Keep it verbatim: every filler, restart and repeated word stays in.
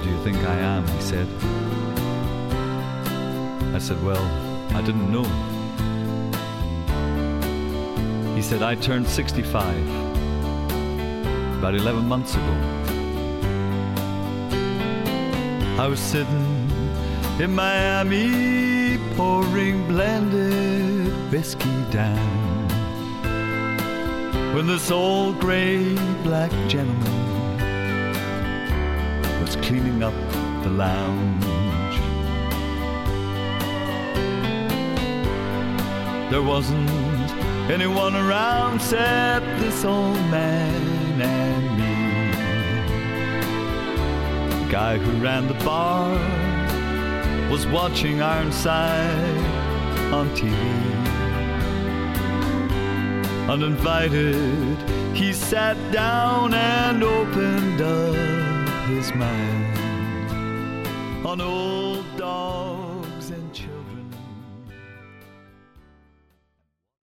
do you think I am? He said. I said, well, I didn't know. He said, I turned sixty-five about eleven months ago. I was sitting in Miami pouring blended whiskey down when this old grey black gentleman was cleaning up the lounge. There wasn't anyone around except this old man and me. The guy who ran the bar was watching Ironside on T V. Uninvited, he sat down and opened up his mind on old dogs and children.